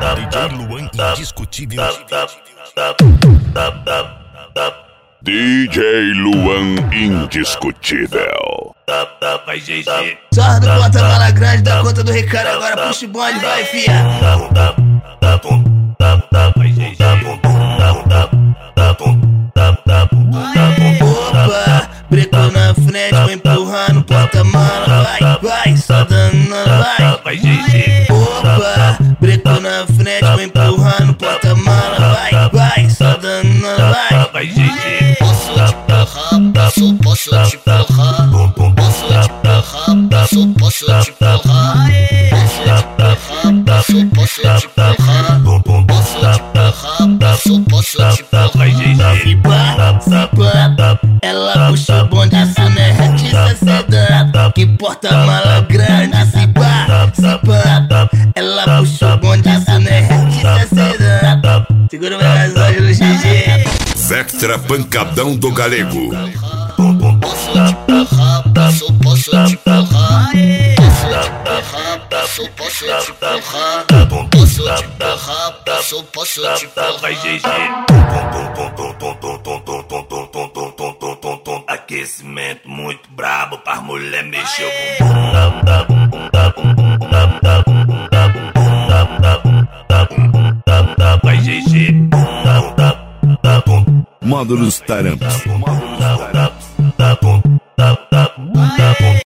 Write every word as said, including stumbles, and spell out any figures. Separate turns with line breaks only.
D J Luan indiscutível.
D J Luan indiscutível.
Vai G G.
Sarra do porta-mala grande, dá conta do recado, agora puxa o bonde, vai fia.
Vai G G.
Opa, brecou na frente, vai empurrando porta-mala, vai, vai, só dando, vai.
Vai G G.
Opa, brecou na frente, vai empurrando porta-mala, vai, vai, só dando, vai.
Vai G G.
Posso te porrar, posso, posso te porrar. Posso te porrar, posso, posso te porrar. Posso te porrar, posso, posso te porrar. Posso te porrar, posso, posso te porrar.
Vai G G.
Se pá, se pá, ela puxa o bonde, isso não é retiça sedã. Que porta-mala grande, se pá, se pá, ela puxa o bonde, isso não é retiça sedã. Segura o mensagem do G G.
Vectra Pancadão do Galego.
Posso te porrar, posso, posso te porrar. Posso te porrar, posso, posso te porrar. Posso te porrar, posso, posso te porrar.
Vai G G. Aquecimento muito brabo para mulher mexer o bumbum. Vai G G.
Módulos Tarampa.